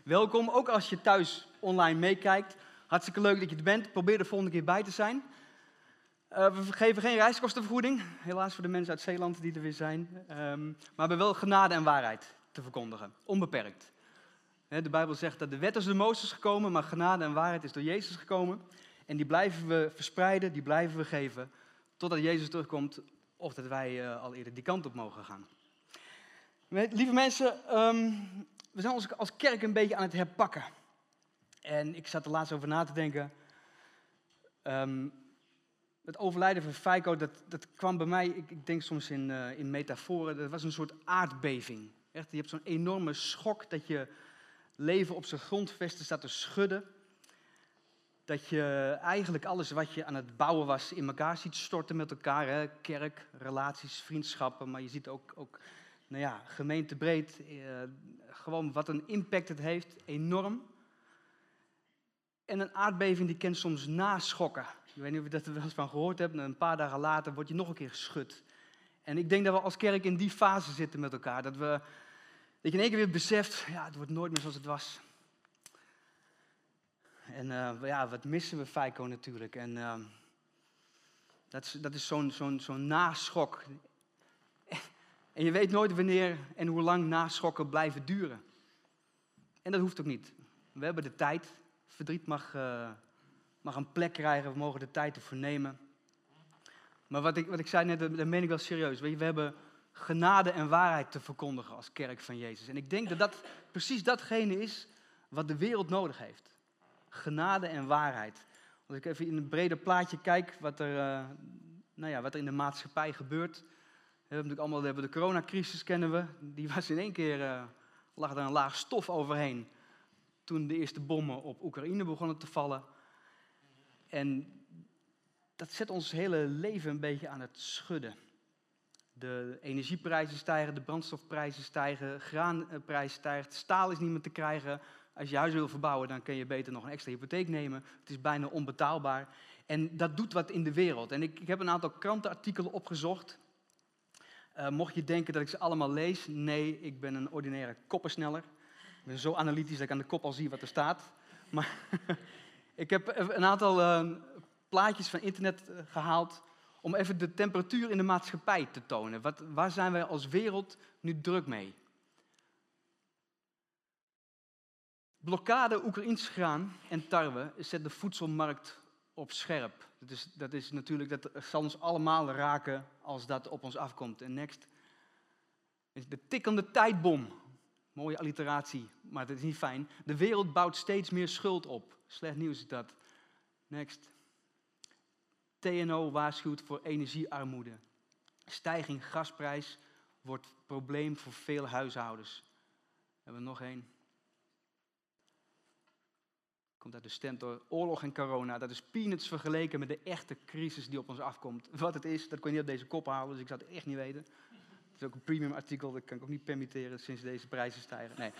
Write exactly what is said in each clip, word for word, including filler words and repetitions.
Welkom, ook als je thuis online meekijkt. Hartstikke leuk dat je er bent. Probeer de volgende keer bij te zijn. Uh, we geven geen reiskostenvergoeding, helaas voor de mensen uit Zeeland die er weer zijn. Um, maar we hebben wel genade en waarheid te verkondigen, onbeperkt. He, de Bijbel zegt dat de wet is door Mozes gekomen, maar genade en waarheid is door Jezus gekomen. En die blijven we verspreiden, die blijven we geven, totdat Jezus terugkomt of dat wij uh, al eerder die kant op mogen gaan. Lieve mensen, um, we zijn ons als kerk een beetje aan het herpakken. En ik zat er laatst over na te denken. Um, het overlijden van Feiko, dat, dat kwam bij mij, ik, ik denk soms in, uh, in metaforen, dat was een soort aardbeving. Echt, je hebt zo'n enorme schok dat je leven op zijn grondvesten staat te schudden. Dat je eigenlijk alles wat je aan het bouwen was in elkaar ziet storten met elkaar. Hè? Kerk, relaties, vriendschappen, maar je ziet ook, ook nou ja, gemeentebreed, uh, gewoon wat een impact het heeft, enorm. En een aardbeving die kent soms naschokken. Ik weet niet of je dat er wel eens van gehoord hebt. Een paar dagen later word je nog een keer geschud. En ik denk dat we als kerk in die fase zitten met elkaar. Dat, we, dat je in één keer weer beseft, ja, het wordt nooit meer zoals het was. En uh, ja, wat missen we Feiko natuurlijk. En uh, dat is, dat is zo'n, zo'n, zo'n naschok. En je weet nooit wanneer en hoe lang naschokken blijven duren. En dat hoeft ook niet. We hebben de tijd. Verdriet mag, uh, mag een plek krijgen. We mogen de tijd ervoor nemen. Maar wat ik, wat ik zei net, dat meen ik wel serieus. Weet je, we hebben genade en waarheid te verkondigen als kerk van Jezus. En ik denk dat dat precies datgene is wat de wereld nodig heeft. Genade en waarheid. Als ik even in een breder plaatje kijk wat er, uh, nou ja, wat er in de maatschappij gebeurt. We hebben natuurlijk allemaal we hebben de coronacrisis kennen we. Die was in één keer, uh, lag er een laag stof overheen. Toen de eerste bommen op Oekraïne begonnen te vallen. En dat zet ons hele leven een beetje aan het schudden. De energieprijzen stijgen, de brandstofprijzen stijgen, graanprijs stijgt, staal is niet meer te krijgen. Als je huis wil verbouwen, dan kun je beter nog een extra hypotheek nemen. Het is bijna onbetaalbaar. En dat doet wat in de wereld. En ik, ik heb een aantal krantenartikelen opgezocht. Uh, mocht je denken dat ik ze allemaal lees, nee, ik ben een ordinaire koppersneller. Ik ben zo analytisch dat ik aan de kop al zie wat er staat. Maar ik heb een aantal uh, plaatjes van internet uh, gehaald om even de temperatuur in de maatschappij te tonen. Wat, waar zijn wij als wereld nu druk mee? Blokkade Oekraïns graan en tarwe zet de voedselmarkt op scherp. Dat is, dat is natuurlijk, dat zal ons allemaal raken als dat op ons afkomt. En next is de tikkende tijdbom. Mooie alliteratie, maar dat is niet fijn. De wereld bouwt steeds meer schuld op. Slecht nieuws is dat. Next. T N O waarschuwt voor energiearmoede. Stijging gasprijs wordt probleem voor veel huishoudens. We hebben nog één. Komt uit de Stentor. Oorlog en corona. Dat is peanuts vergeleken met de echte crisis die op ons afkomt. Wat het is, dat kon je niet op deze kop halen, dus ik zou het echt niet weten. Het is ook een premium artikel, dat kan ik ook niet permitteren sinds deze prijzen stijgen. Nee.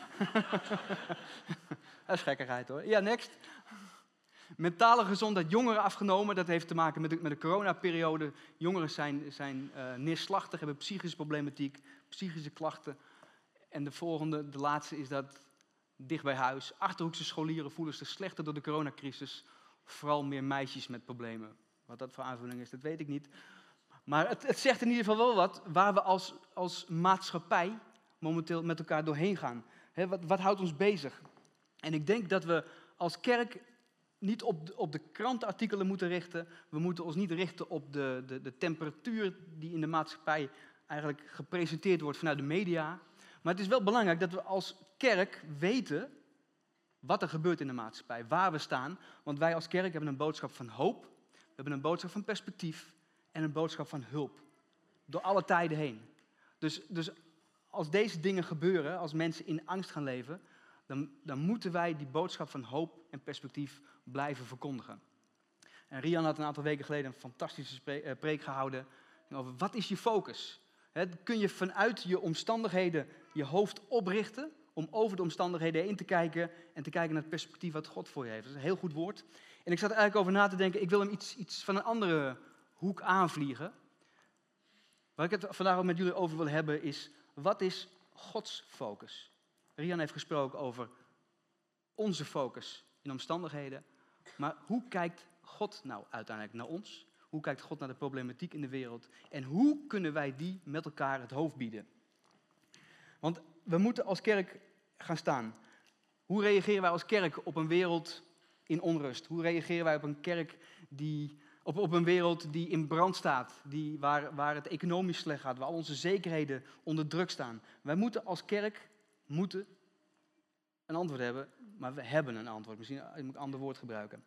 Dat is gekkigheid hoor. Ja, next. Mentale gezondheid jongeren afgenomen. Dat heeft te maken met de, met de coronaperiode. Jongeren zijn, zijn uh, neerslachtig, hebben psychische problematiek, psychische klachten. En de volgende, de laatste is dat dicht bij huis. Achterhoekse scholieren voelen zich slechter door de coronacrisis. Vooral meer meisjes met problemen. Wat dat voor aanvulling is, dat weet ik niet. Maar het, het zegt in ieder geval wel wat waar we als, als maatschappij momenteel met elkaar doorheen gaan. He, wat, wat houdt ons bezig? En ik denk dat we als kerk niet op de, op de krantenartikelen moeten richten. We moeten ons niet richten op de, de, de temperatuur die in de maatschappij eigenlijk gepresenteerd wordt vanuit de media. Maar het is wel belangrijk dat we als kerk weten wat er gebeurt in de maatschappij, waar we staan. Want wij als kerk hebben een boodschap van hoop, we hebben een boodschap van perspectief en een boodschap van hulp. Door alle tijden heen. Dus, dus als deze dingen gebeuren, als mensen in angst gaan leven, dan, dan moeten wij die boodschap van hoop en perspectief blijven verkondigen. En Rian had een aantal weken geleden een fantastische spreek, preek gehouden over wat is je focus? He, kun je vanuit je omstandigheden je hoofd oprichten om over de omstandigheden heen te kijken en te kijken naar het perspectief wat God voor je heeft. Dat is een heel goed woord. En ik zat er eigenlijk over na te denken, ik wil hem iets, iets van een andere hoek aanvliegen. Waar ik het vandaag ook met jullie over wil hebben is, wat is Gods focus? Rian heeft gesproken over onze focus in omstandigheden. Maar hoe kijkt God nou uiteindelijk naar ons? Hoe kijkt God naar de problematiek in de wereld? En hoe kunnen wij die met elkaar het hoofd bieden? Want we moeten als kerk gaan staan. Hoe reageren wij als kerk op een wereld in onrust? Hoe reageren wij op een kerk die, op, op een wereld die in brand staat? Die, waar, waar het economisch slecht gaat, waar al onze zekerheden onder druk staan. Wij moeten als kerk moeten een antwoord hebben, maar we hebben een antwoord. Misschien moet ik een ander woord gebruiken.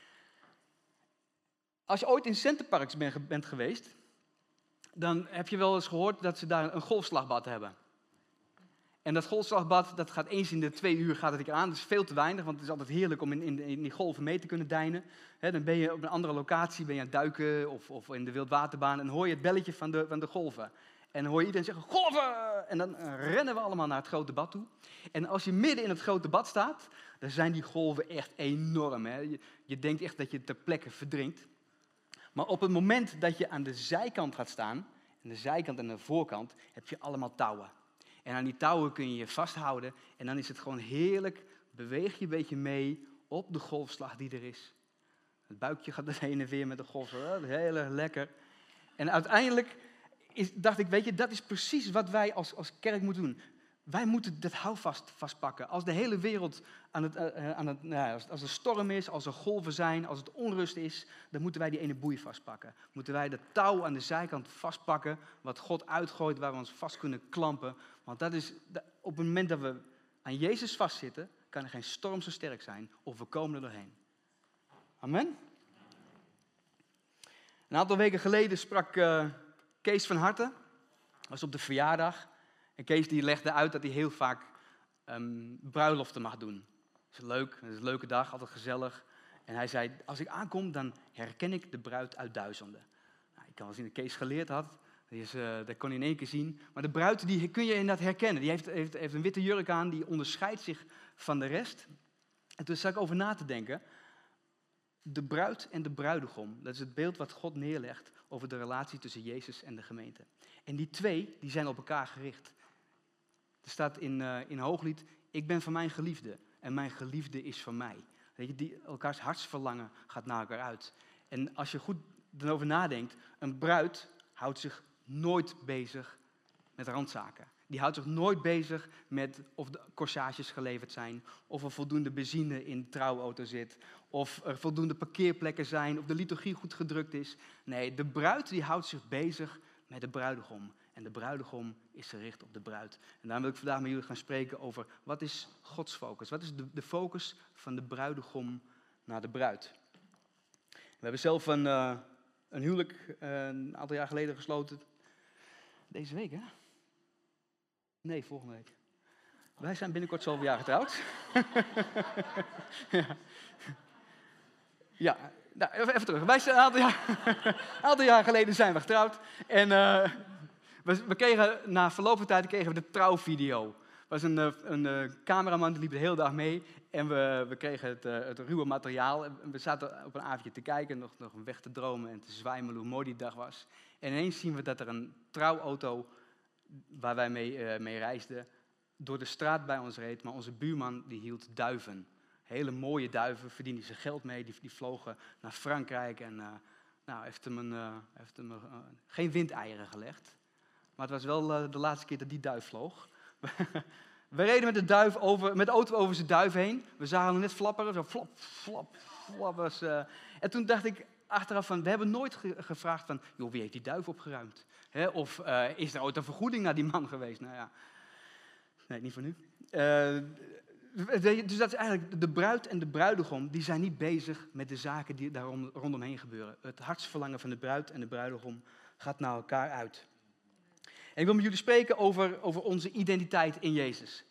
Als je ooit in Centerparks bent, bent geweest, dan heb je wel eens gehoord dat ze daar een golfslagbad hebben. En dat golfslagbad, dat gaat eens in de twee uur gaat het een keer aan. Dat is veel te weinig, want het is altijd heerlijk om in, in, in die golven mee te kunnen deinen. He, dan ben je op een andere locatie, ben je aan het duiken of, of in de wildwaterbaan. En dan hoor je het belletje van de, van de golven. En dan hoor je iedereen zeggen, golven! En dan rennen we allemaal naar het grote bad toe. En als je midden in het grote bad staat, dan zijn die golven echt enorm. Hè? Je, je denkt echt dat je ter plekke verdrinkt. Maar op het moment dat je aan de zijkant gaat staan, aan de zijkant en de voorkant, heb je allemaal touwen. En aan die touwen kun je je vasthouden en dan is het gewoon heerlijk, beweeg je een beetje mee op de golfslag die er is. Het buikje gaat er heen en weer met de golf, dat is heel erg lekker. En uiteindelijk is, dacht ik, weet je, dat is precies wat wij als, als kerk moeten doen. Wij moeten dat houvast vastpakken. Als de hele wereld aan het, uh, aan het, nou, als, als er storm is, als er golven zijn, als het onrust is, dan moeten wij die ene boei vastpakken. Moeten wij dat touw aan de zijkant vastpakken, wat God uitgooit, waar we ons vast kunnen klampen. Want dat is, op het moment dat we aan Jezus vastzitten, kan er geen storm zo sterk zijn, of we komen er doorheen. Amen. Een aantal weken geleden sprak uh, Kees van Harten, dat was op de verjaardag. En Kees die legde uit dat hij heel vaak um, bruiloften mag doen. Dat is leuk, dat is een leuke dag, altijd gezellig. En hij zei, als ik aankom, dan herken ik de bruid uit duizenden. Nou, ik kan wel zien dat Kees geleerd had, dat, is, uh, dat kon hij in één keer zien. Maar de bruid die kun je inderdaad herkennen. Die heeft, heeft, heeft een witte jurk aan, die onderscheidt zich van de rest. En toen zat ik over na te denken. De bruid en de bruidegom, dat is het beeld wat God neerlegt over de relatie tussen Jezus en de gemeente. En die twee, die zijn op elkaar gericht. Er staat in, uh, in Hooglied, ik ben van mijn geliefde en mijn geliefde is van mij. Weet je, die, elkaars hartsverlangen gaat naar elkaar uit. En als je goed erover nadenkt, een bruid houdt zich nooit bezig met randzaken. Die houdt zich nooit bezig met of de corsages geleverd zijn, of er voldoende benzine in de trouwauto zit, of er voldoende parkeerplekken zijn, of de liturgie goed gedrukt is. Nee, de bruid die houdt zich bezig met de bruidegom. En de bruidegom is gericht op de bruid. En daarom wil ik vandaag met jullie gaan spreken over wat is Gods focus? Wat is de, de focus van de bruidegom naar de bruid? We hebben zelf een, uh, een huwelijk uh, een aantal jaar geleden gesloten. Deze week, hè? Nee, volgende week. Wij zijn binnenkort zoveel jaar getrouwd. ja. ja, nou, even terug. Wij zijn een aantal jaar, een aantal jaar geleden zijn we getrouwd. En uh, we, we kregen, na verloop van tijd kregen we de trouwvideo. Er was een, een, een cameraman die liep de hele dag mee. En we, we kregen het, uh, het ruwe materiaal. En we zaten op een avondje te kijken, nog, nog weg te dromen en te zwijmelen hoe mooi die dag was. En ineens zien we dat er een trouwauto, waar wij mee, uh, mee reisden, door de straat bij ons reed. Maar onze buurman die hield duiven. Hele mooie duiven, verdiende zijn geld mee. Die, die vlogen naar Frankrijk en uh, nou, heeft hem, een, uh, heeft hem uh, geen windeieren gelegd. Maar het was wel uh, de laatste keer dat die duif vloog. We reden met de, duif over, met de auto over zijn duif heen. We zagen hem net flapperen, zo flap, flap, flap. Was, uh... En toen dacht ik achteraf van, we hebben nooit ge- gevraagd van, joh, wie heeft die duif opgeruimd? He, of uh, is er ooit een vergoeding naar die man geweest? Nou ja, nee, niet voor nu. Uh, dus dat is eigenlijk de bruid en de bruidegom, die zijn niet bezig met de zaken die daar rondomheen gebeuren. Het hartsverlangen van de bruid en de bruidegom gaat naar elkaar uit. En ik wil met jullie spreken over, over onze identiteit in Jezus.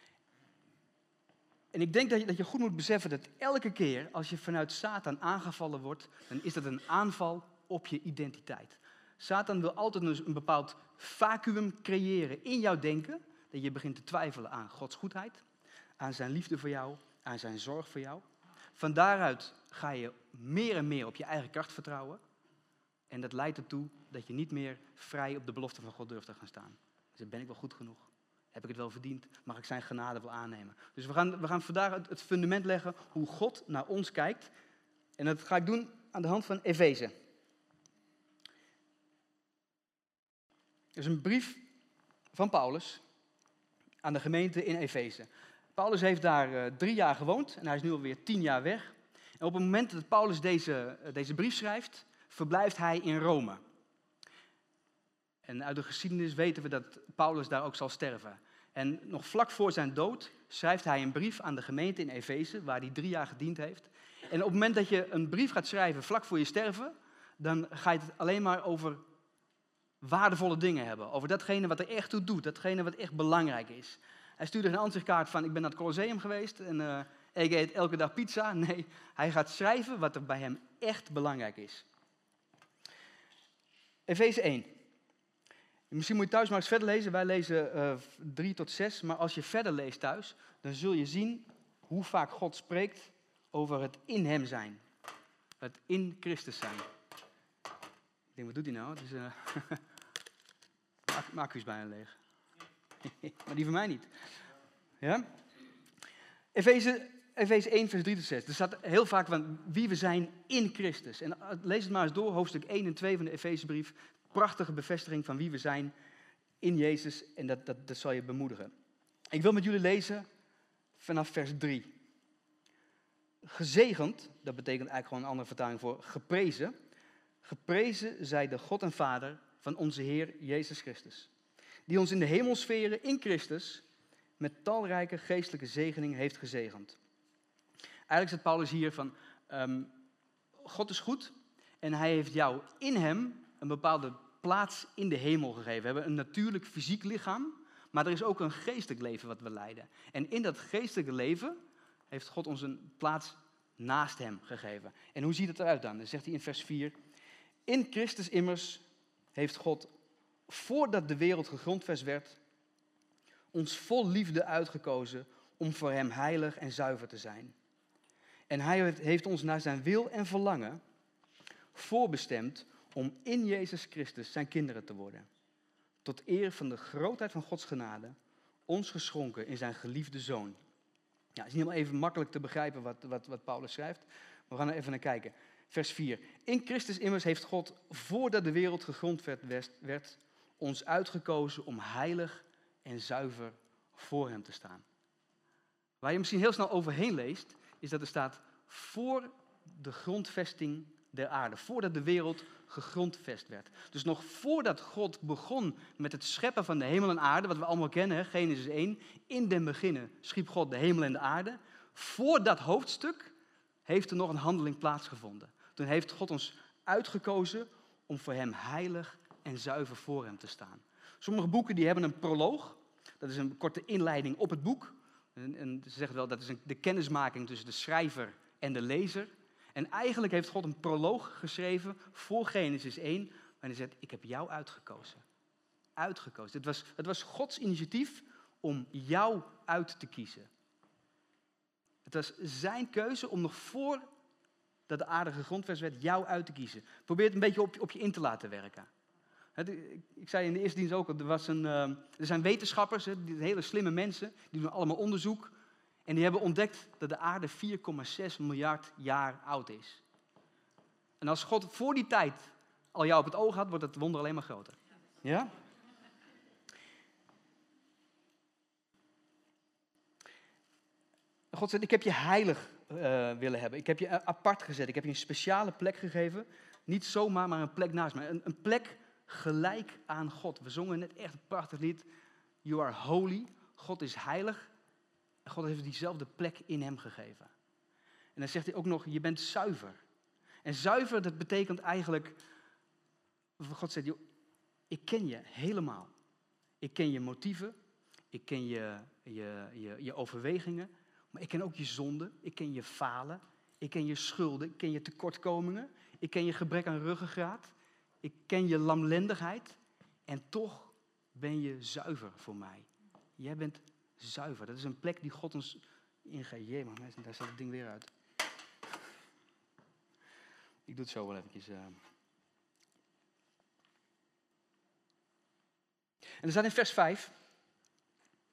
En ik denk dat je, dat je goed moet beseffen dat elke keer als je vanuit Satan aangevallen wordt, dan is dat een aanval op je identiteit. Satan wil altijd een, een bepaald vacuüm creëren in jouw denken, dat je begint te twijfelen aan Gods goedheid, aan zijn liefde voor jou, aan zijn zorg voor jou. Van daaruit ga je meer en meer op je eigen kracht vertrouwen. En dat leidt ertoe dat je niet meer vrij op de belofte van God durft te gaan staan. Dus dan ben ik wel goed genoeg. Heb ik het wel verdiend? Mag ik zijn genade wel aannemen? Dus we gaan, we gaan vandaag het, het fundament leggen hoe God naar ons kijkt. En dat ga ik doen aan de hand van Efeze. Het is een brief van Paulus aan de gemeente in Efeze. Paulus heeft daar uh, drie jaar gewoond en hij is nu alweer tien jaar weg. En op het moment dat Paulus deze, uh, deze brief schrijft, verblijft hij in Rome. En uit de geschiedenis weten we dat Paulus daar ook zal sterven. En nog vlak voor zijn dood schrijft hij een brief aan de gemeente in Efeze, waar hij drie jaar gediend heeft. En op het moment dat je een brief gaat schrijven vlak voor je sterven, dan ga je het alleen maar over waardevolle dingen hebben. Over datgene wat er echt toe doet, datgene wat echt belangrijk is. Hij stuurde een ansichtkaart van, ik ben naar het Colosseum geweest en uh, ik eet elke dag pizza. Nee, hij gaat schrijven wat er bij hem echt belangrijk is. Efeze één. Misschien moet je thuis maar eens verder lezen. Wij lezen uh, drie tot zes. Maar als je verder leest thuis, dan zul je zien hoe vaak God spreekt over het in hem zijn. Het in Christus zijn. Ik denk, wat doet hij nou? Het is, uh, mijn accu is bijna leeg. Maar die van mij niet. Ja? Efeze, Efeze één, vers drie tot zes. Er staat heel vaak van wie we zijn in Christus. En lees het maar eens door, hoofdstuk één en twee van de Efezebrief. Prachtige bevestiging van wie we zijn in Jezus. En dat, dat, dat zal je bemoedigen. Ik wil met jullie lezen vanaf vers drie. Gezegend, dat betekent eigenlijk gewoon een andere vertaling voor geprezen. Geprezen zij de God en Vader van onze Heer Jezus Christus. Die ons in de hemelsferen in Christus met talrijke geestelijke zegeningen heeft gezegend. Eigenlijk zegt Paulus hier van, um, God is goed en hij heeft jou in hem een bepaalde plaats in de hemel gegeven. We hebben een natuurlijk fysiek lichaam, maar er is ook een geestelijk leven wat we leiden. En in dat geestelijke leven heeft God ons een plaats naast hem gegeven. En hoe ziet het eruit dan? Dan zegt hij in vers vier, in Christus immers heeft God, voordat de wereld gegrondvest werd, ons vol liefde uitgekozen om voor hem heilig en zuiver te zijn. En hij heeft ons naar zijn wil en verlangen voorbestemd om in Jezus Christus zijn kinderen te worden. Tot eer van de grootheid van Gods genade, ons geschonken in zijn geliefde Zoon. Ja, het is niet helemaal even makkelijk te begrijpen wat, wat, wat Paulus schrijft. We gaan er even naar kijken. Vers vier. In Christus immers heeft God, voordat de wereld gegrondvest werd, ons uitgekozen om heilig en zuiver voor hem te staan. Waar je misschien heel snel overheen leest, is dat er staat voor de grondvesting der aarde. Voordat de wereld gegrondvest werd. Dus nog voordat God begon met het scheppen van de hemel en aarde, wat we allemaal kennen, Genesis één, in den beginnen schiep God de hemel en de aarde. Voor dat hoofdstuk heeft er nog een handeling plaatsgevonden. Toen heeft God ons uitgekozen om voor hem heilig en zuiver voor hem te staan. Sommige boeken die hebben een proloog. Dat is een korte inleiding op het boek. En, en ze zeggen wel, dat is een, de kennismaking tussen de schrijver en de lezer. En eigenlijk heeft God een proloog geschreven voor Genesis één, waarin hij zegt, ik heb jou uitgekozen. Uitgekozen. Het was, het was Gods initiatief om jou uit te kiezen. Het was zijn keuze om nog voor dat de aarde gegrondvest werd, jou uit te kiezen. Probeer het een beetje op, op je in te laten werken. Ik zei in de eerste dienst ook, er, was een, er zijn wetenschappers, hele slimme mensen, die doen allemaal onderzoek. En die hebben ontdekt dat de aarde vier komma zes miljard jaar oud is. En als God voor die tijd al jou op het oog had, wordt het wonder alleen maar groter. Ja? God zegt, ik heb je heilig uh, willen hebben. Ik heb je apart gezet. Ik heb je een speciale plek gegeven. Niet zomaar, maar een plek naast mij. Een, een plek gelijk aan God. We zongen net echt een prachtig lied. You are holy. God is heilig. En God heeft diezelfde plek in hem gegeven. En dan zegt hij ook nog, je bent zuiver. En zuiver, dat betekent eigenlijk, God zegt, joh, ik ken je helemaal. Ik ken je motieven. Ik ken je, je, je, je overwegingen. Maar ik ken ook je zonden. Ik ken je falen. Ik ken je schulden. Ik ken je tekortkomingen. Ik ken je gebrek aan ruggengraat. Ik ken je lamlendigheid. En toch ben je zuiver voor mij. Jij bent zuiver. Dat is een plek die God ons ingeeft. Jee, maar daar staat het ding weer uit. Ik doe het zo wel eventjes. Uh. En er staat in vers vijf.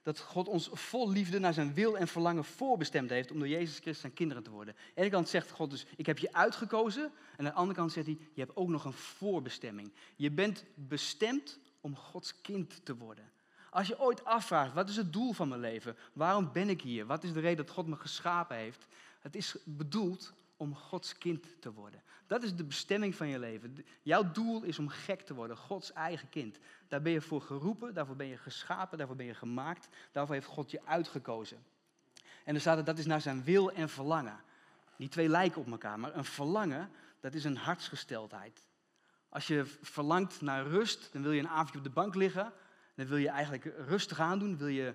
dat God ons vol liefde naar zijn wil en verlangen voorbestemd heeft om door Jezus Christus zijn kinderen te worden. Aan de ene kant zegt God dus, ik heb je uitgekozen. En aan de andere kant zegt hij, je hebt ook nog een voorbestemming. Je bent bestemd om Gods kind te worden. Als je ooit afvraagt, wat is het doel van mijn leven? Waarom ben ik hier? Wat is de reden dat God me geschapen heeft? Het is bedoeld om Gods kind te worden. Dat is de bestemming van je leven. Jouw doel is om gek te worden, Gods eigen kind. Daar ben je voor geroepen, daarvoor ben je geschapen, daarvoor ben je gemaakt. Daarvoor heeft God je uitgekozen. En er staat dat dat is naar zijn wil en verlangen. Die twee lijken op elkaar, maar een verlangen, dat is een hartsgesteldheid. Als je verlangt naar rust, dan wil je een avondje op de bank liggen. Dan wil je eigenlijk rustig aandoen, wil je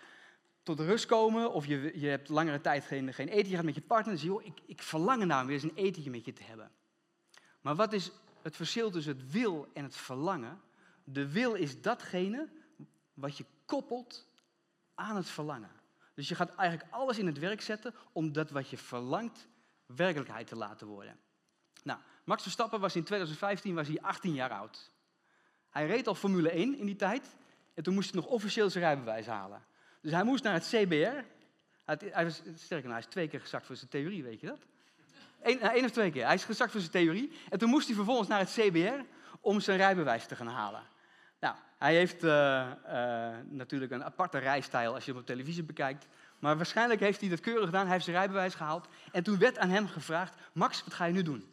tot rust komen, of je, je hebt langere tijd geen, geen eten, je gaat met je partner, dan zeg je, joh, ik, ik verlang ernaar om weer eens een etentje met je te hebben. Maar wat is het verschil tussen het wil en het verlangen? De wil is datgene wat je koppelt aan het verlangen. Dus je gaat eigenlijk alles in het werk zetten om dat wat je verlangt werkelijkheid te laten worden. Nou, Max Verstappen was in twintig vijftien was hij achttien jaar oud. Hij reed al Formule één in die tijd en toen moest hij nog officieel zijn rijbewijs halen. Dus hij moest naar het C B R. Hij, hij was, sterker, hij is twee keer gezakt voor zijn theorie, weet je dat? Eén, één of twee keer. Hij is gezakt voor zijn theorie. En toen moest hij vervolgens naar het C B R om zijn rijbewijs te gaan halen. Nou, hij heeft uh, uh, natuurlijk een aparte rijstijl als je hem op televisie bekijkt. Maar waarschijnlijk heeft hij dat keurig gedaan. Hij heeft zijn rijbewijs gehaald. En toen werd aan hem gevraagd, Max, wat ga je nu doen?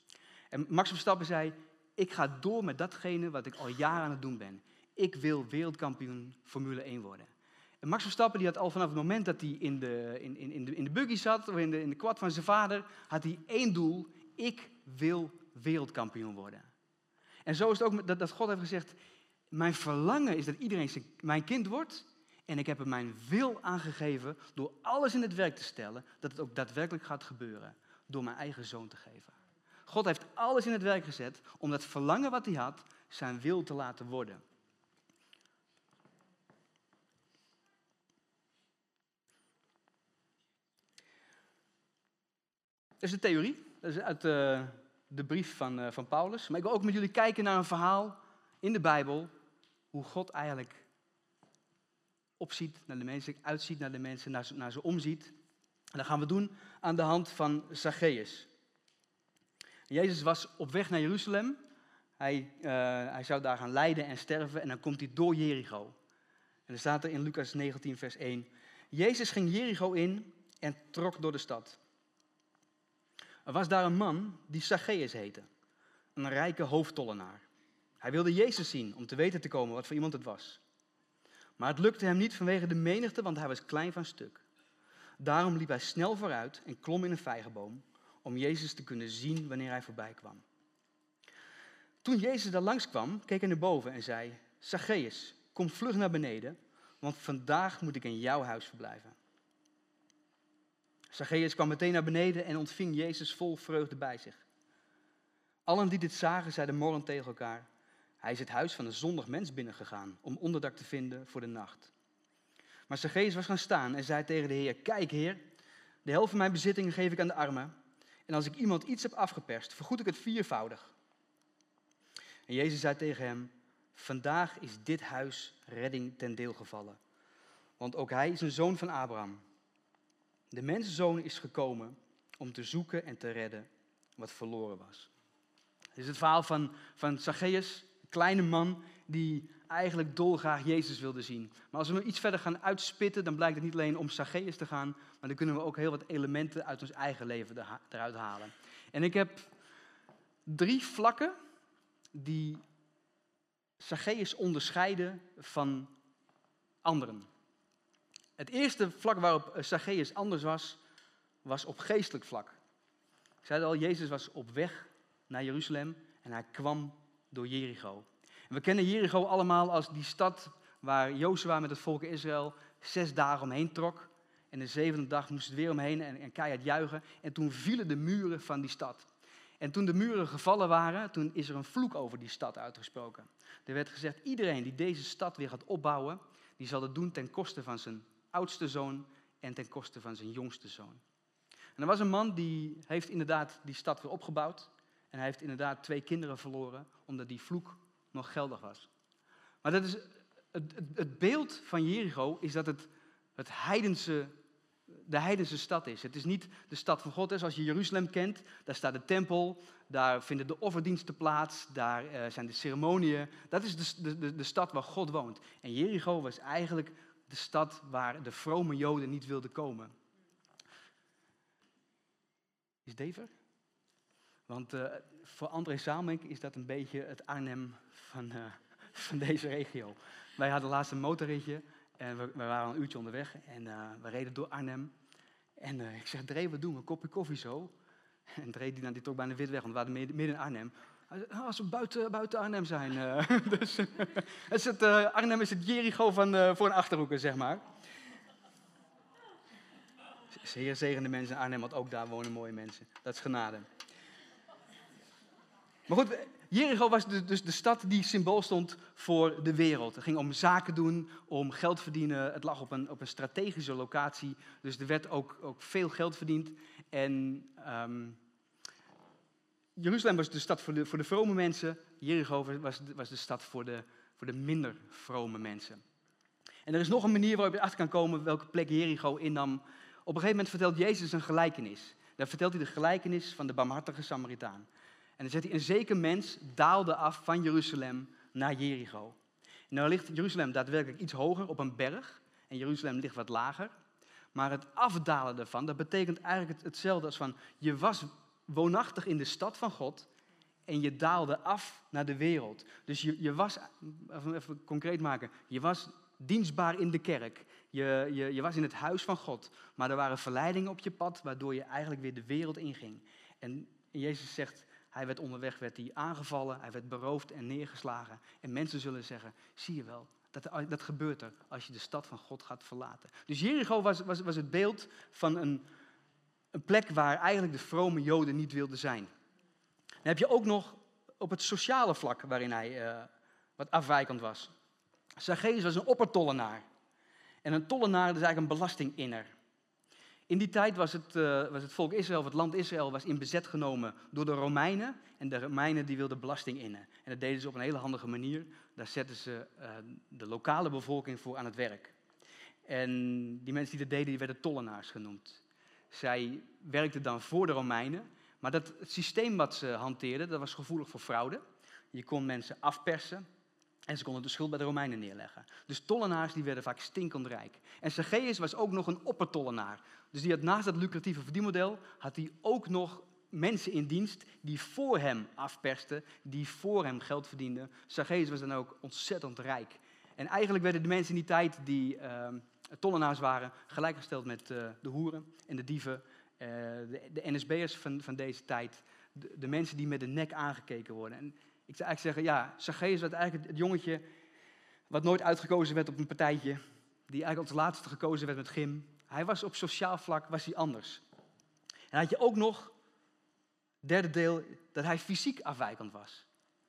En Max Verstappen zei, ik ga door met datgene wat ik al jaren aan het doen ben. Ik wil wereldkampioen Formule één worden. En Max Verstappen die had al vanaf het moment dat hij in de, in, in, de, in de buggy zat, of in de, in de quad van zijn vader, had hij één doel. Ik wil wereldkampioen worden. En zo is het ook dat, dat God heeft gezegd, mijn verlangen is dat iedereen zijn, mijn kind wordt. En ik heb er mijn wil aangegeven door alles in het werk te stellen, dat het ook daadwerkelijk gaat gebeuren. Door mijn eigen zoon te geven. God heeft alles in het werk gezet om dat verlangen wat hij had, zijn wil te laten worden. Dat is een theorie, dat is uit uh, de brief van, uh, van Paulus. Maar ik wil ook met jullie kijken naar een verhaal in de Bijbel, hoe God eigenlijk opziet naar de mensen, uitziet naar de mensen, naar ze, naar ze omziet. En dat gaan we doen aan de hand van Zacchaeus. Jezus was op weg naar Jeruzalem. Hij, uh, hij zou daar gaan lijden en sterven en dan komt hij door Jericho. En dan staat er in Lucas negentien vers één. Jezus ging Jericho in en trok door de stad. Er was daar een man die Zacchaeus heette, een rijke hoofdtollenaar. Hij wilde Jezus zien om te weten te komen wat voor iemand het was. Maar het lukte hem niet vanwege de menigte, want hij was klein van stuk. Daarom liep hij snel vooruit en klom in een vijgenboom om Jezus te kunnen zien wanneer hij voorbij kwam. Toen Jezus daar langskwam, keek hij naar boven en zei, Zacchaeus, kom vlug naar beneden, want vandaag moet ik in jouw huis verblijven. Zacchaeus kwam meteen naar beneden en ontving Jezus vol vreugde bij zich. Allen die dit zagen, zeiden morrend tegen elkaar, hij is het huis van een zondig mens binnengegaan om onderdak te vinden voor de nacht. Maar Zacchaeus was gaan staan en zei tegen de Heer, kijk Heer, de helft van mijn bezittingen geef ik aan de armen. En als ik iemand iets heb afgeperst, vergoed ik het viervoudig. En Jezus zei tegen hem, vandaag is dit huis redding ten deel gevallen. Want ook hij is een zoon van Abraham. De mensenzoon is gekomen om te zoeken en te redden wat verloren was. Dit is het verhaal van, van Zacchaeus, een kleine man die eigenlijk dolgraag Jezus wilde zien. Maar als we nog iets verder gaan uitspitten, dan blijkt het niet alleen om Zacchaeus te gaan, maar dan kunnen we ook heel wat elementen uit ons eigen leven eruit halen. En ik heb drie vlakken die Zacchaeus onderscheiden van anderen. Het eerste vlak waarop Zacchaeus anders was, was op geestelijk vlak. Ik zei het al, Jezus was op weg naar Jeruzalem en hij kwam door Jericho. En we kennen Jericho allemaal als die stad waar Jozua met het volk Israël zes dagen omheen trok. En de zevende dag moest het weer omheen en, en keihard juichen. En toen vielen de muren van die stad. En toen de muren gevallen waren, toen is er een vloek over die stad uitgesproken. Er werd gezegd, iedereen die deze stad weer gaat opbouwen, die zal het doen ten koste van zijn oudste zoon en ten koste van zijn jongste zoon. En er was een man die heeft inderdaad die stad weer opgebouwd. En hij heeft inderdaad twee kinderen verloren, omdat die vloek nog geldig was. Maar dat is het, het, het beeld van Jericho is dat het, het heidense, de heidense stad is. Het is niet de stad van God. Zoals je Jeruzalem kent, daar staat de tempel, daar vinden de offerdiensten plaats, daar uh, zijn de ceremonieën. Dat is de, de, de stad waar God woont. En Jericho was eigenlijk de stad waar de vrome Joden niet wilden komen. Is Dever? Want uh, voor André Salmink is dat een beetje het Arnhem van, uh, van deze regio. Wij hadden laatst een motorritje en we, we waren een uurtje onderweg en uh, we reden door Arnhem. En uh, ik zeg, Dre, wat doen we? Een kopje koffie zo? En Dre die, die trok bijna wit weg, want we waren midden, midden in Arnhem. Hij zei, oh, als we buiten, buiten Arnhem zijn. Uh, dus is het, uh, Arnhem is het Jericho van, uh, voor een Achterhoeker, zeg maar. Zeer zegende mensen in Arnhem, want ook daar wonen mooie mensen. Dat is genade. Maar goed, Jericho was dus de stad die symbool stond voor de wereld. Het ging om zaken doen, om geld verdienen. Het lag op een, op een strategische locatie, dus er werd ook, ook veel geld verdiend. En um, Jeruzalem was de stad voor de, voor de vrome mensen. Jericho was, was de stad voor de, voor de minder vrome mensen. En er is nog een manier waarop je erachter kan komen welke plek Jericho innam. Op een gegeven moment vertelt Jezus een gelijkenis. Dan vertelt hij de gelijkenis van de barmhartige Samaritaan. En dan zegt hij, een zeker mens daalde af van Jeruzalem naar Jericho. En nou ligt Jeruzalem daadwerkelijk iets hoger op een berg. En Jeruzalem ligt wat lager. Maar het afdalen daarvan, dat betekent eigenlijk hetzelfde als van, je was woonachtig in de stad van God en je daalde af naar de wereld. Dus je, je was, even concreet maken, je was dienstbaar in de kerk. Je, je, je was in het huis van God. Maar er waren verleidingen op je pad, waardoor je eigenlijk weer de wereld inging. En Jezus zegt, hij werd onderweg werd hij aangevallen, hij werd beroofd en neergeslagen. En mensen zullen zeggen, zie je wel, dat, dat gebeurt er als je de stad van God gaat verlaten. Dus Jericho was, was, was het beeld van een, een plek waar eigenlijk de vrome Joden niet wilden zijn. Dan heb je ook nog op het sociale vlak waarin hij uh, wat afwijkend was. Zacchaeus was een oppertollenaar. En een tollenaar is eigenlijk een belastinginner. In die tijd was het, uh, was het volk Israël, of het land Israël, was in bezet genomen door de Romeinen. En de Romeinen die wilden belasting innen. En dat deden ze op een hele handige manier. Daar zetten ze uh, de lokale bevolking voor aan het werk. En die mensen die dat deden, die werden tollenaars genoemd. Zij werkten dan voor de Romeinen. Maar dat, het systeem wat ze hanteerden, dat was gevoelig voor fraude. Je kon mensen afpersen. En ze konden de schuld bij de Romeinen neerleggen. Dus tollenaars die werden vaak stinkend rijk. En Zacchaeus was ook nog een oppertollenaar. Dus die had naast dat lucratieve verdienmodel, had hij ook nog mensen in dienst die voor hem afpersten, die voor hem geld verdienden. Zacchaeus was dan ook ontzettend rijk. En eigenlijk werden de mensen in die tijd die uh, tollenaars waren, gelijkgesteld met uh, de hoeren en de dieven, uh, de, de N S B'ers van, van deze tijd. De, de mensen die met de nek aangekeken worden. En ik zou eigenlijk zeggen, ja, Zacchaeus was eigenlijk het jongetje wat nooit uitgekozen werd op een partijtje, die eigenlijk als laatste gekozen werd met gym. Hij was op sociaal vlak was hij anders. En had je ook nog, derde deel, dat hij fysiek afwijkend was.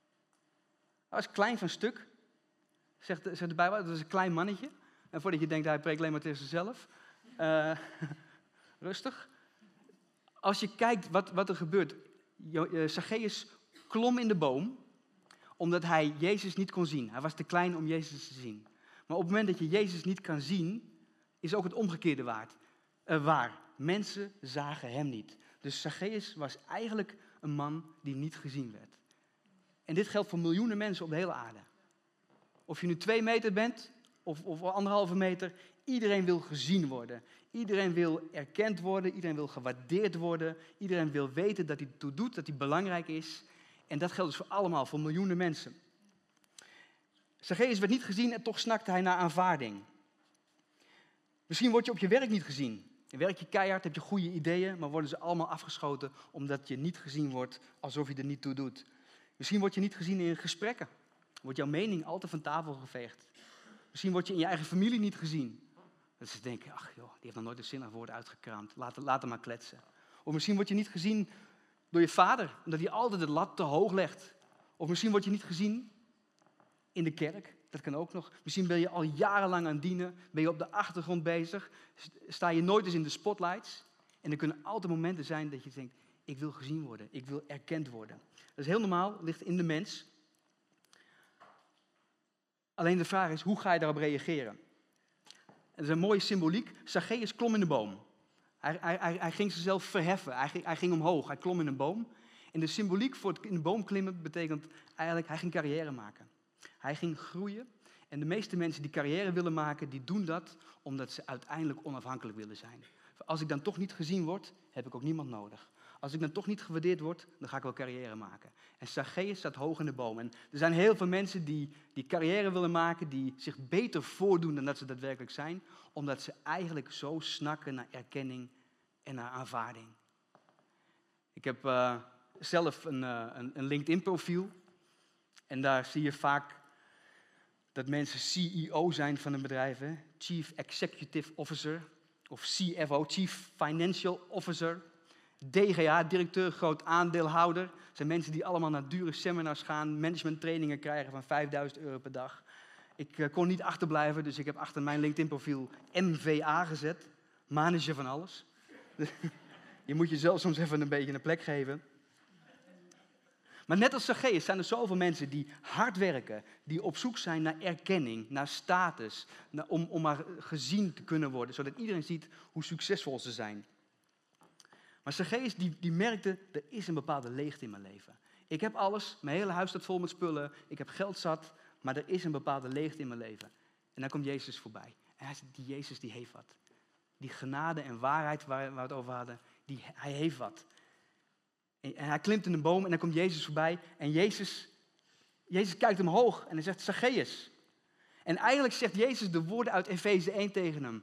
Hij was klein van stuk, zegt de, zegt de Bijbel, dat was een klein mannetje. En voordat je denkt, hij preekt alleen maar tegen zichzelf. Uh, rustig. Als je kijkt wat, wat er gebeurt, Zacchaeus klom in de boom, omdat hij Jezus niet kon zien. Hij was te klein om Jezus te zien. Maar op het moment dat je Jezus niet kan zien, is ook het omgekeerde waard, uh, waar. Mensen zagen hem niet. Dus Zacchaeus was eigenlijk een man die niet gezien werd. En dit geldt voor miljoenen mensen op de hele aarde. Of je nu twee meter bent, of, of anderhalve meter, iedereen wil gezien worden. Iedereen wil erkend worden, iedereen wil gewaardeerd worden. Iedereen wil weten dat hij toe doet, dat hij belangrijk is. En dat geldt dus voor allemaal, voor miljoenen mensen. Zacchaeus werd niet gezien en toch snakte hij naar aanvaarding. Misschien word je op je werk niet gezien. Je werk je keihard, heb je goede ideeën, maar worden ze allemaal afgeschoten omdat je niet gezien wordt alsof je er niet toe doet. Misschien word je niet gezien in gesprekken. Wordt jouw mening altijd van tafel geveegd. Misschien word je in je eigen familie niet gezien. Dat ze denken, ach joh, die heeft nog nooit een zinnig woord uitgekraamd. Laat, laat hem maar kletsen. Of misschien word je niet gezien door je vader, omdat hij altijd de lat te hoog legt. Of misschien word je niet gezien in de kerk. Dat kan ook nog. Misschien ben je al jarenlang aan het dienen. Ben je op de achtergrond bezig. Sta je nooit eens in de spotlights. En er kunnen altijd momenten zijn dat je denkt, ik wil gezien worden. Ik wil erkend worden. Dat is heel normaal, ligt in de mens. Alleen de vraag is, hoe ga je daarop reageren? Dat is een mooie symboliek. Zacchaeus klom in de boom. Hij, hij, hij, hij ging zichzelf verheffen. Hij ging, hij ging omhoog. Hij klom in een boom. En de symboliek voor het in de boom klimmen betekent eigenlijk, hij ging carrière maken. Hij ging groeien. En de meeste mensen die carrière willen maken, die doen dat omdat ze uiteindelijk onafhankelijk willen zijn. Als ik dan toch niet gezien word, heb ik ook niemand nodig. Als ik dan toch niet gewaardeerd word, dan ga ik wel carrière maken. En Zacchaeus staat hoog in de boom. En er zijn heel veel mensen die, die carrière willen maken, die zich beter voordoen dan dat ze daadwerkelijk zijn, omdat ze eigenlijk zo snakken naar erkenning en naar aanvaarding. Ik heb uh, zelf een, uh, een, een LinkedIn-profiel. En daar zie je vaak dat mensen C E O zijn van een bedrijf, hè? Chief Executive Officer, of C F O, Chief Financial Officer. D G A, directeur, groot aandeelhouder. Dat zijn mensen die allemaal naar dure seminars gaan, managementtrainingen krijgen van vijfduizend euro per dag. Ik uh, kon niet achterblijven, dus ik heb achter mijn LinkedIn-profiel M V A gezet. Manager van alles. Je moet jezelf soms even een beetje een plek geven. Maar net als Zacchaeus zijn er zoveel mensen die hard werken, die op zoek zijn naar erkenning, naar status, naar, om, om maar gezien te kunnen worden, zodat iedereen ziet hoe succesvol ze zijn. Maar Zacchaeus die, die merkte, er is een bepaalde leegte in mijn leven. Ik heb alles, mijn hele huis staat vol met spullen, ik heb geld zat, maar er is een bepaalde leegte in mijn leven. En dan komt Jezus voorbij. En hij zegt, die Jezus die heeft wat. Die genade en waarheid waar we het over hadden, die, hij heeft wat. En, en hij klimt in een boom en dan komt Jezus voorbij. En Jezus, Jezus kijkt omhoog en hij zegt, Zacchaeus. En eigenlijk zegt Jezus de woorden uit Efeze één tegen hem.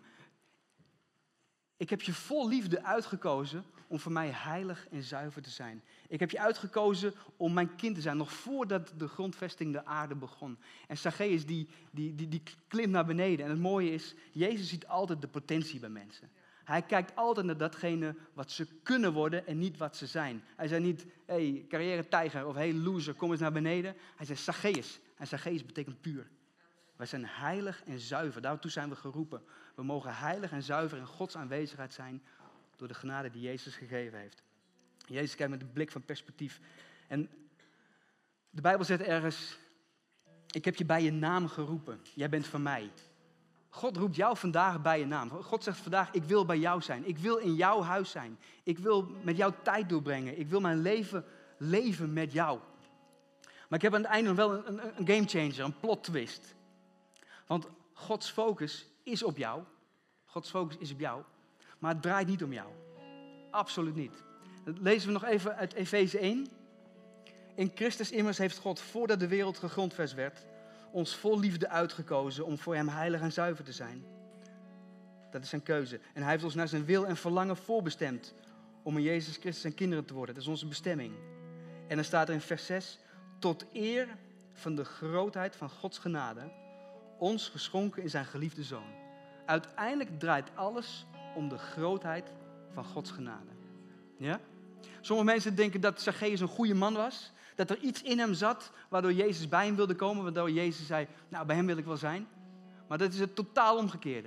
Ik heb je vol liefde uitgekozen om voor mij heilig en zuiver te zijn. Ik heb je uitgekozen om mijn kind te zijn, nog voordat de grondvesting de aarde begon. En Zacchaeus die, die, die, die klimt naar beneden. En het mooie is, Jezus ziet altijd de potentie bij mensen. Hij kijkt altijd naar datgene wat ze kunnen worden en niet wat ze zijn. Hij zei niet, hé, hey, carrière tijger of hey, loser, kom eens naar beneden. Hij zei Zacchaeus. En Zacchaeus betekent puur. Wij zijn heilig en zuiver. Daartoe zijn we geroepen. We mogen heilig en zuiver in Gods aanwezigheid zijn door de genade die Jezus gegeven heeft. Jezus kijkt met een blik van perspectief. En de Bijbel zegt ergens, ik heb je bij je naam geroepen. Jij bent van mij. God roept jou vandaag bij je naam. God zegt vandaag, ik wil bij jou zijn. Ik wil in jouw huis zijn. Ik wil met jou tijd doorbrengen. Ik wil mijn leven leven met jou. Maar ik heb aan het einde nog wel een, een, een game changer, een plot twist. Want Gods focus is op jou. Gods focus is op jou. Maar het draait niet om jou. Absoluut niet. Dat lezen we nog even uit Efeze één. In Christus immers heeft God, voordat de wereld gegrondvest werd, ons vol liefde uitgekozen om voor hem heilig en zuiver te zijn. Dat is zijn keuze. En hij heeft ons naar zijn wil en verlangen voorbestemd om in Jezus Christus zijn kinderen te worden. Dat is onze bestemming. En dan staat er in vers zes, tot eer van de grootheid van Gods genade, ons geschonken in zijn geliefde Zoon. Uiteindelijk draait alles om de grootheid van Gods genade. Ja? Sommige mensen denken dat Zacchaeus een goede man was. Dat er iets in hem zat waardoor Jezus bij hem wilde komen. Waardoor Jezus zei, nou bij hem wil ik wel zijn. Maar dat is het totaal omgekeerde.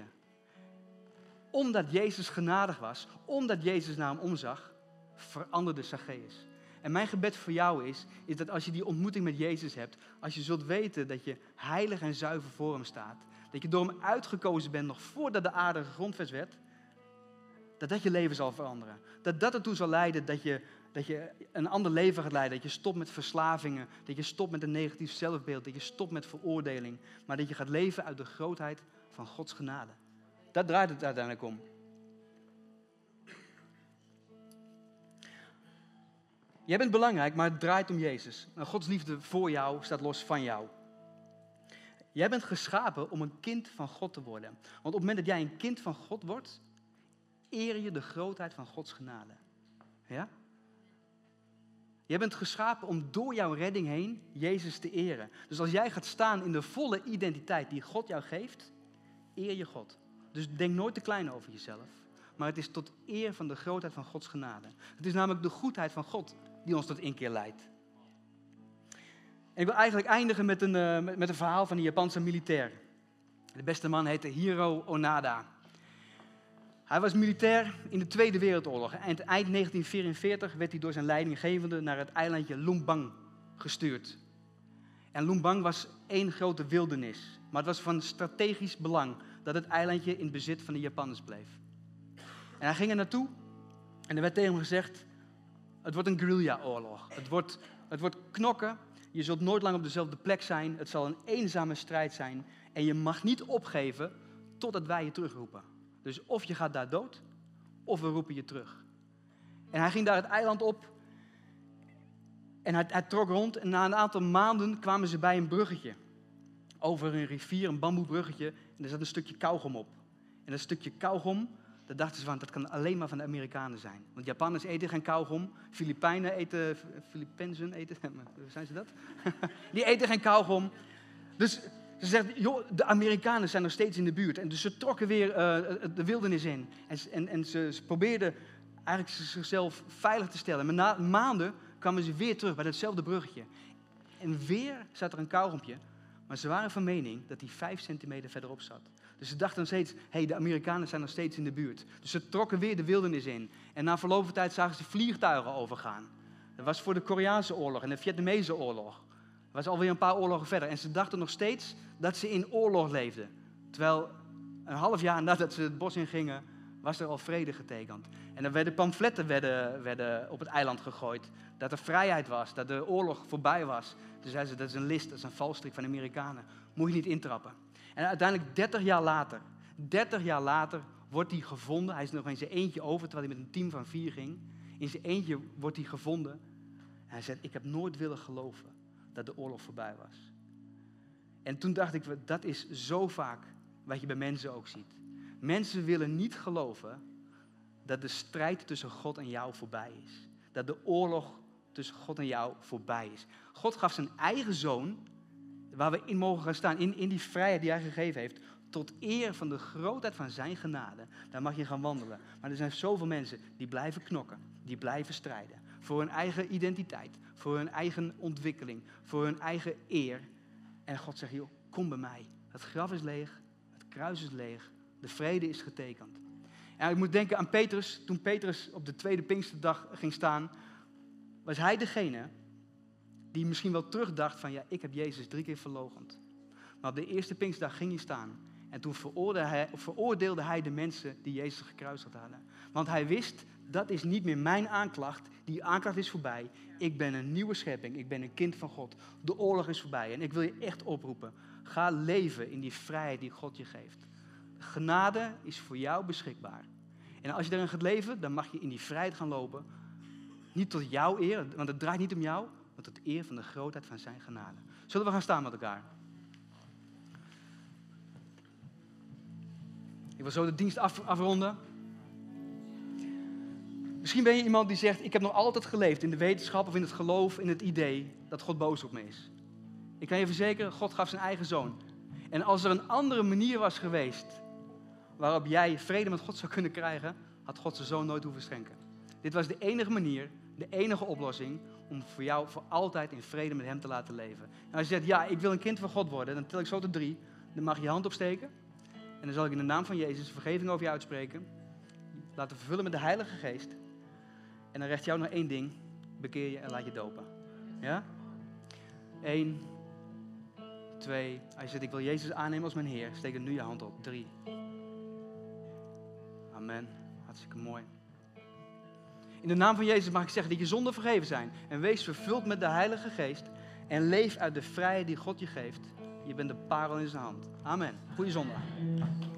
Omdat Jezus genadig was, omdat Jezus naar hem omzag, veranderde Zacchaeus. En mijn gebed voor jou is, is dat als je die ontmoeting met Jezus hebt, als je zult weten dat je heilig en zuiver voor hem staat, dat je door hem uitgekozen bent nog voordat de aarde gegrondvest werd, dat dat je leven zal veranderen. Dat dat ertoe zal leiden dat je, dat je een ander leven gaat leiden, dat je stopt met verslavingen, dat je stopt met een negatief zelfbeeld, dat je stopt met veroordeling, maar dat je gaat leven uit de grootheid van Gods genade. Dat draait het uiteindelijk om. Jij bent belangrijk, maar het draait om Jezus. Gods liefde voor jou staat los van jou. Jij bent geschapen om een kind van God te worden. Want op het moment dat jij een kind van God wordt, eer je de grootheid van Gods genade. Ja? Jij bent geschapen om door jouw redding heen Jezus te eren. Dus als jij gaat staan in de volle identiteit die God jou geeft, eer je God. Dus denk nooit te klein over jezelf. Maar het is tot eer van de grootheid van Gods genade. Het is namelijk de goedheid van God die ons tot inkeer leidt. En ik wil eigenlijk eindigen met een, uh, met, met een verhaal van een Japanse militair. De beste man heette Hiro Onada. Hij was militair in de Tweede Wereldoorlog. En eind negentien vierenveertig werd hij door zijn leidinggevende naar het eilandje Lumbang gestuurd. En Lumbang was één grote wildernis. Maar het was van strategisch belang dat het eilandje in bezit van de Japanners bleef. En hij ging er naartoe en er werd tegen hem gezegd, het wordt een guerrilla-oorlog. Het wordt, het wordt knokken, je zult nooit lang op dezelfde plek zijn. Het zal een eenzame strijd zijn en je mag niet opgeven totdat wij je terugroepen. Dus of je gaat daar dood, of we roepen je terug. En hij ging daar het eiland op en hij, hij trok rond en na een aantal maanden kwamen ze bij een bruggetje. Over een rivier, een bamboebruggetje, en er zat een stukje kauwgom op. En dat stukje kauwgom, daar dachten ze van, dat kan alleen maar van de Amerikanen zijn. Want Japanners eten geen kauwgom, Filipijnen eten, Filipijnen eten, zijn ze dat? Die eten geen kauwgom. Dus ze zegt, joh, de Amerikanen zijn nog steeds in de buurt. En dus ze trokken weer uh, de wildernis in. En, en, en ze, ze probeerden eigenlijk zichzelf veilig te stellen. Maar na maanden kwamen ze weer terug bij datzelfde bruggetje. En weer zat er een kauwgompje. Maar ze waren van mening dat hij vijf centimeter verderop zat. Dus ze dachten nog steeds, hé, hey, de Amerikanen zijn nog steeds in de buurt. Dus ze trokken weer de wildernis in. En na verloop van tijd zagen ze vliegtuigen overgaan. Dat was voor de Koreaanse oorlog en de Vietnamese oorlog. Dat was alweer een paar oorlogen verder. En ze dachten nog steeds dat ze in oorlog leefden. Terwijl een half jaar nadat ze het bos in gingen, was er al vrede getekend. En er werden pamfletten werden, werden op het eiland gegooid. Dat er vrijheid was, dat de oorlog voorbij was. Toen zeiden ze, dat is een list, dat is een valstrik van de Amerikanen. Moet je niet intrappen. En uiteindelijk dertig jaar later, dertig jaar later wordt hij gevonden. Hij is nog in zijn eentje over, terwijl hij met een team van vier ging. In zijn eentje wordt hij gevonden. En hij zegt, ik heb nooit willen geloven dat de oorlog voorbij was. En toen dacht ik, dat is zo vaak wat je bij mensen ook ziet. Mensen willen niet geloven dat de strijd tussen God en jou voorbij is. Dat de oorlog tussen God en jou voorbij is. God gaf zijn eigen zoon, waar we in mogen gaan staan, in, in die vrijheid die hij gegeven heeft, tot eer van de grootheid van zijn genade. Daar mag je gaan wandelen. Maar er zijn zoveel mensen die blijven knokken, die blijven strijden. Voor hun eigen identiteit, voor hun eigen ontwikkeling, voor hun eigen eer. En God zegt, joh, kom bij mij. Het graf is leeg, het kruis is leeg, de vrede is getekend. En ik moet denken aan Petrus. Toen Petrus op de tweede Pinksterdag ging staan, was hij degene die misschien wel terugdacht van, ja, ik heb Jezus drie keer verloochend. Maar op de eerste Pinksterdag ging hij staan. En toen veroordeelde hij, veroordeelde hij de mensen die Jezus gekruisigd hadden. Want hij wist, dat is niet meer mijn aanklacht. Die aanklacht is voorbij. Ik ben een nieuwe schepping. Ik ben een kind van God. De oorlog is voorbij. En ik wil je echt oproepen. Ga leven in die vrijheid die God je geeft. Genade is voor jou beschikbaar. En als je daarin gaat leven, dan mag je in die vrijheid gaan lopen. Niet tot jouw eer, want het draait niet om jou, maar tot eer van de grootheid van zijn genade. Zullen we gaan staan met elkaar? Ik wil zo de dienst af, afronden. Misschien ben je iemand die zegt, ik heb nog altijd geleefd in de wetenschap of in het geloof, in het idee dat God boos op me is. Ik kan je verzekeren, God gaf zijn eigen zoon. En als er een andere manier was geweest waarop jij vrede met God zou kunnen krijgen, had God zijn zoon nooit hoeven schenken. Dit was de enige manier, de enige oplossing om voor jou voor altijd in vrede met hem te laten leven. En als je zegt, ja, ik wil een kind van God worden, dan tel ik zo tot drie. Dan mag je je hand opsteken. En dan zal ik in de naam van Jezus vergeving over je uitspreken. Laten vervullen met de Heilige Geest. En dan rest jou nog één ding. Bekeer je en laat je dopen. Ja? Eén. Twee. Als je zegt, ik wil Jezus aannemen als mijn Heer, steek dan nu je hand op. Drie. Amen. Hartstikke mooi. In de naam van Jezus mag ik zeggen dat je zonden vergeven zijn. En wees vervuld met de Heilige Geest. En leef uit de vrijheid die God je geeft. Je bent de parel in zijn hand. Amen. Goeie zondag.